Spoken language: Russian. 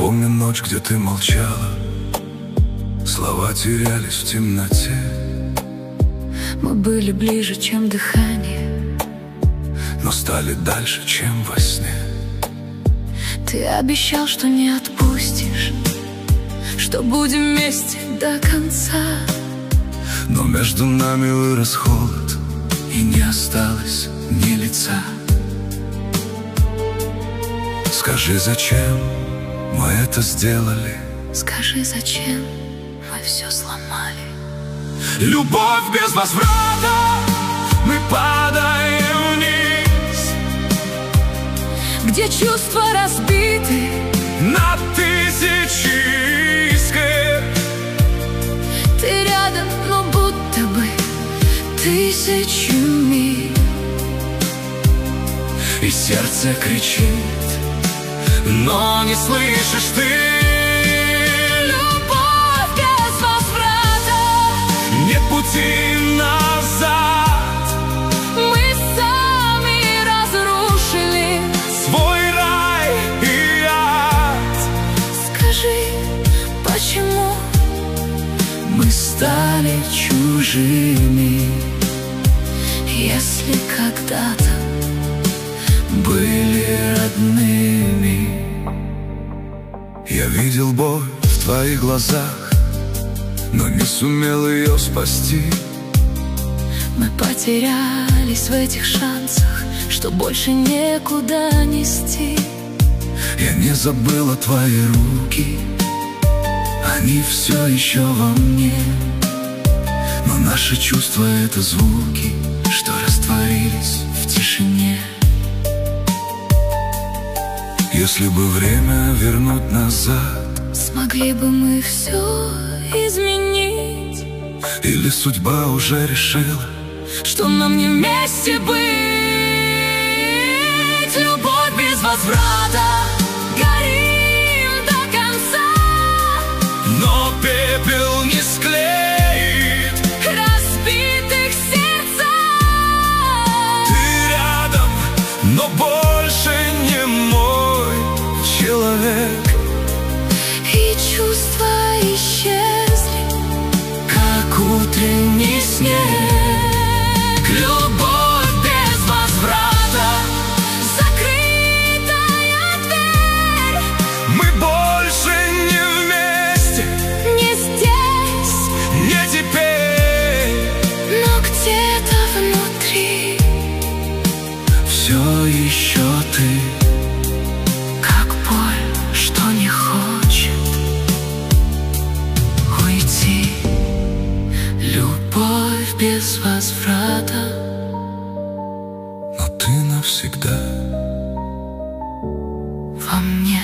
помню ночь, где ты молчала, слова терялись в темноте. Мы были ближе, чем дыхание, но стали дальше, чем во сне. Ты обещал, что не отпустишь, что будем вместе до конца. Но между нами вырос холод, и не осталось ни лица. Скажи, зачем мы это сделали? Скажи, зачем мы все сломали? Любовь без возврата, мы падаем вниз, где чувства разбиты на тысячи искр. Ты рядом, но будто бы тысячу миль. И сердце кричит, но не слышишь ты. Любовь без возврата, нет пути назад. мы сами разрушили Свой рай и ад. Скажи, почему Мы стали чужими, если когда-то были родными. Я видел боль в твоих глазах, но не сумел ее спасти. мы потерялись в этих шансах, что больше некуда нести. Я не забыла твои руки, они все еще во мне. Но наши чувства — это звуки, что растворились в тишине. Если бы время вернуть назад, Смогли бы мы все изменить, или судьба уже решила, что нам не вместе быть. Любовь без возврата, горим до конца, но пепел не склеит разбитых сердца. Ты рядом, но больше не мой человек. И чувства исчезли, Как утренний снег. любовь без возврата, закрытая дверь. Мы больше не вместе, Не здесь, не теперь. но где-то внутри Все еще ты, как боль, что не хочет уйти. Любовь без возврата, но ты навсегда. во мне.